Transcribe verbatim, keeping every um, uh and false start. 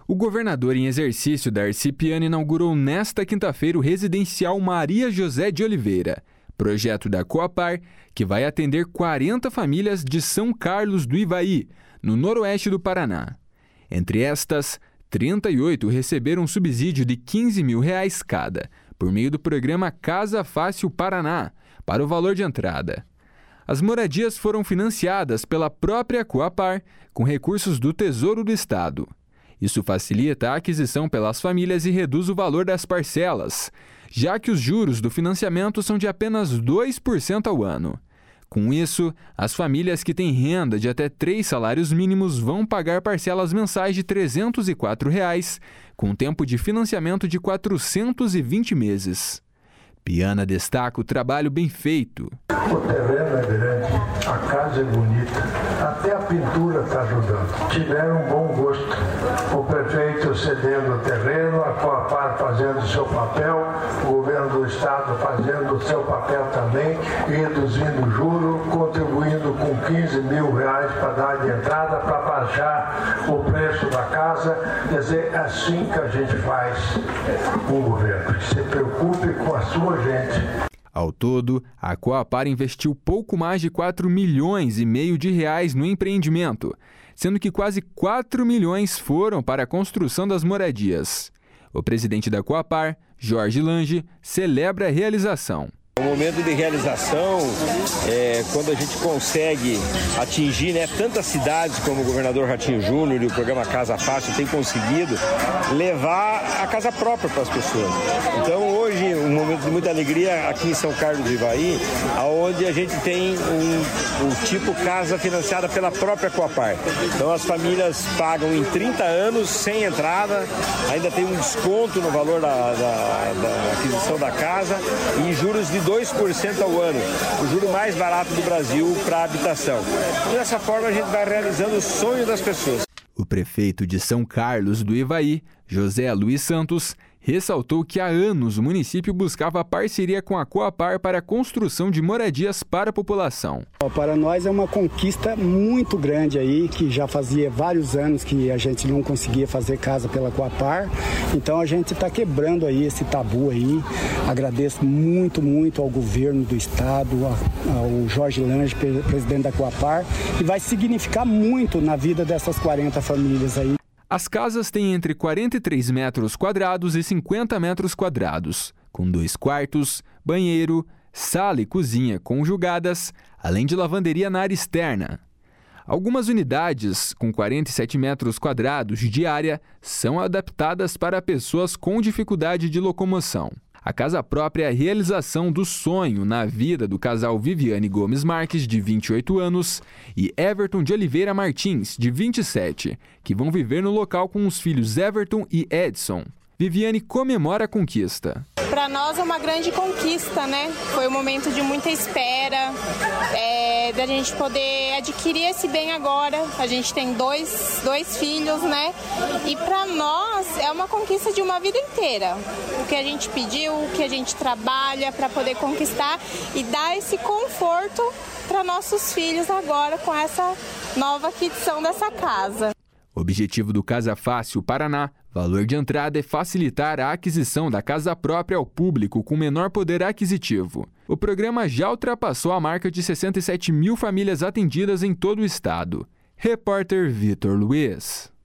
O governador em exercício, Darcy Piana, inaugurou nesta quinta-feira o residencial Maria José de Oliveira, projeto da Coapar, que vai atender quarenta famílias de São Carlos do Ivaí, no noroeste do Paraná. Entre estas, trinta e oito receberam um subsídio de quinze mil reais cada, por meio do programa Casa Fácil Paraná, para o valor de entrada. As moradias foram financiadas pela própria Coapar, com recursos do Tesouro do Estado. Isso facilita a aquisição pelas famílias e reduz o valor das parcelas, já que os juros do financiamento são de apenas dois por cento ao ano. Com isso, as famílias que têm renda de até três salários mínimos vão pagar parcelas mensais de trezentos e quatro reais, com tempo de financiamento de quatrocentos e vinte meses. Piana destaca o trabalho bem feito. O terreno é grande, a casa é bonita, até a pintura está ajudando. Tiveram um bom gosto. O prefeito cedendo o terreno, a Coapar fazendo o seu papel, o governo do estado fazendo o seu papel também, reduzindo o juro, contribuindo com quinze mil reais para dar de entrada, para baixar o preço da casa. Quer dizer, é assim que a gente faz um governo, que se preocupe com a sua gente. Ao todo, a Coapar investiu pouco mais de quatro milhões e meio de reais no empreendimento, sendo que quase quatro milhões foram para a construção das moradias. O presidente da Coapar, Jorge Lange, celebra a realização. É um momento de realização, é, quando a gente consegue atingir, né, tantas cidades como o governador Ratinho Júnior e o programa Casa Fácil tem conseguido levar a casa própria para as pessoas. Então hoje, um momento de muita alegria aqui em São Carlos do Ivaí, onde a gente tem um, um tipo casa financiada pela própria Coapar. Então as famílias pagam em trinta anos, sem entrada, ainda tem um desconto no valor da, da, da aquisição da casa e juros de dois por cento ao ano, o juro mais barato do Brasil para a habitação. E dessa forma a gente vai realizando o sonho das pessoas. O prefeito de São Carlos do Ivaí, José Luiz Santos, ressaltou que há anos o município buscava parceria com a Coapar para a construção de moradias para a população. Para nós é uma conquista muito grande aí, que já fazia vários anos que a gente não conseguia fazer casa pela Coapar, então a gente está quebrando aí esse tabu aí. Agradeço muito, muito ao governo do estado, ao Jorge Lange, presidente da Coapar, e vai significar muito na vida dessas quarenta famílias aí. As casas têm entre quarenta e três metros quadrados e cinquenta metros quadrados, com dois quartos, banheiro, sala e cozinha conjugadas, além de lavanderia na área externa. Algumas unidades, com quarenta e sete metros quadrados de área, são adaptadas para pessoas com dificuldade de locomoção. A casa própria é a realização do sonho na vida do casal Viviane Gomes Marques, de vinte e oito anos, e Everton de Oliveira Martins, de vinte e sete, que vão viver no local com os filhos Everton e Edson. Viviane comemora a conquista. Para nós é uma grande conquista, né? Foi um momento de muita espera, é, da gente poder adquirir esse bem agora. A gente tem dois, dois filhos, né? E para nós é uma conquista de uma vida inteira. O que a gente pediu, o que a gente trabalha para poder conquistar e dar esse conforto para nossos filhos agora com essa nova aquisição dessa casa. O objetivo do Casa Fácil Paraná, valor de entrada, é facilitar a aquisição da casa própria ao público com menor poder aquisitivo. O programa já ultrapassou a marca de sessenta e sete mil famílias atendidas em todo o estado. Repórter Vitor Luiz.